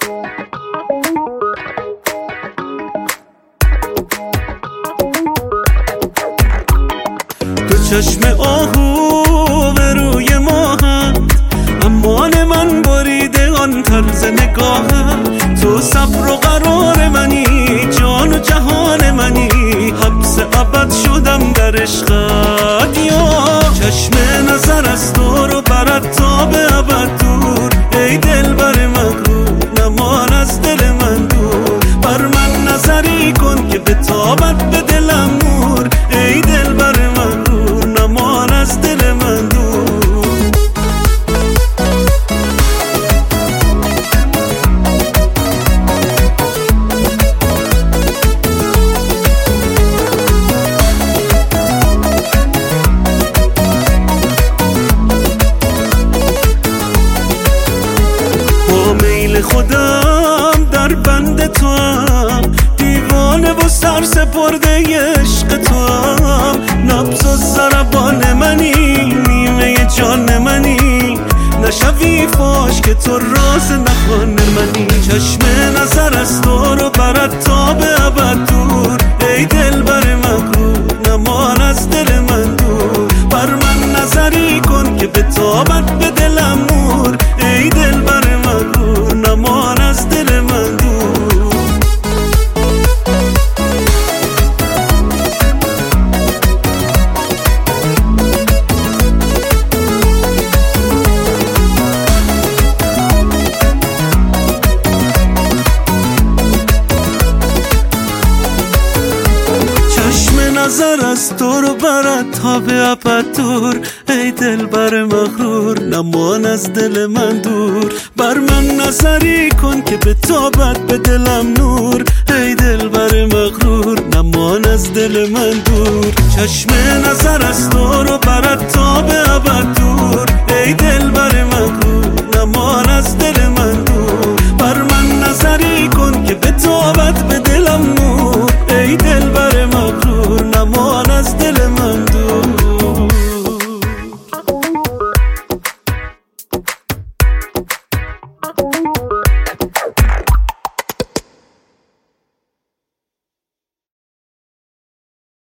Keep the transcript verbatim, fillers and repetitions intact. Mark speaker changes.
Speaker 1: تو چشم آهو به روی ماهت، امان من بریده آن طرز نگاهت. تو صبر و قرار منی، جان و جهان منی، حبس ابد شدم در عشقت. یا چشم نظر از تو رو برد تا به ابد دور، ای دلبر مغرور نمان از دل من دور. بر من نظری کن که به تابت به دلم نور، ای دلبر مغرور نمان از دل من دور. میل خودم در بند تو هم، دیوانه و سر سپرده عشق تو هم. نبض و ضربان منی، نیمه جان منی، نشوی فاش که تو راز نهان منی. چشم نظر از تو رو برد تا به ابد دور، ای دلبر مغرور نمان از دل من دور. بر من نظری کن که به تابت به دلم نور، ای دلبر مغرور نمان از دل من دور. چشم نظر از تو رو برد تا به ابد دور، ای دلبر مغرور نمان از دل من دور. بر من نظری کن که به تابت به دلم نور، ای دلبر مغرور نمان از دل من دور. چشم نظر از تو رو برد تا به ابد دور، ای دلبر